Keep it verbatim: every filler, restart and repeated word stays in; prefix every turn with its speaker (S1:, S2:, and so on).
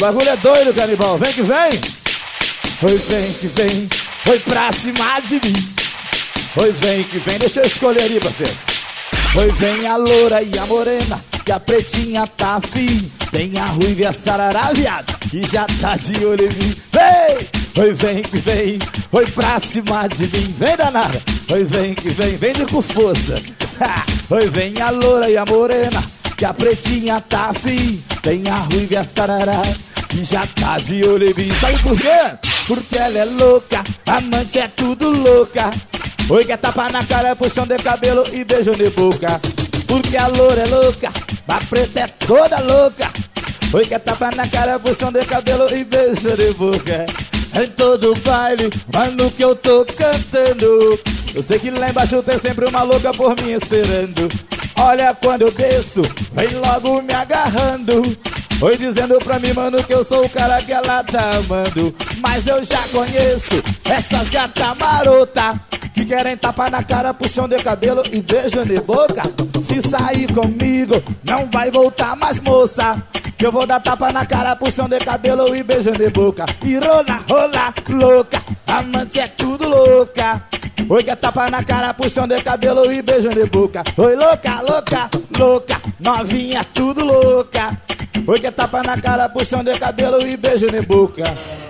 S1: bagulho é doido, canibal. Vem que vem. Oi, vem que vem. Oi, pra cima de mim. Oi, vem que vem. Deixa eu escolher aí, parceiro. Oi, vem a loura e a morena, que a pretinha tá afim. Tem a ruiva e a sarará, viado, que já tá de olho em mim. Vem! Oi, vem que vem. Oi, pra cima de mim. Vem, danada. Oi, vem que vem. Vem de com força. Ha! Oi, vem a loura e a morena, que a pretinha tá afim. Tem a ruiva e a sarará, que já tá de olho em mim. Sabe por quê? Porque ela é louca, amante é tudo louca. Oi, quer tapa na cara, puxão de cabelo e beijo de boca. Porque a loura é louca, a preta é toda louca. Oi, quer tapa na cara, puxão de cabelo e beijo de boca. Em todo baile, mano, que eu tô cantando. Eu sei que lá embaixo tem sempre uma louca por mim esperando. Olha quando eu desço, vem logo me agarrando. Oi, dizendo pra mim, mano, que eu sou o cara que ela tá amando. Mas eu já conheço essas gatas marota, que querem tapar na cara, puxão de cabelo e beijo de boca. Se sair comigo, não vai voltar mais, moça, que eu vou dar tapa na cara, puxão de cabelo e beijo de boca. E rola, rola, louca, amante é tudo louca. Oi, quer tapa na cara, puxão de cabelo e beijo de boca. Oi, louca, louca, louca, novinha tudo louca. Oi, quer tapa na cara, puxão de cabelo e beijo de boca.